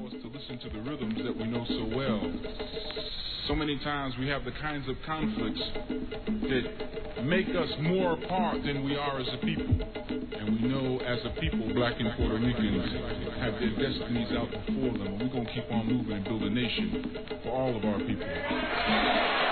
us to listen to the rhythms that we know so well. So many times we have the kinds of conflicts that make us more apart than we are as a people. And we know as a people, black and Puerto Ricans have their destinies out before them, and we're going to keep on moving and build a nation for all of our people.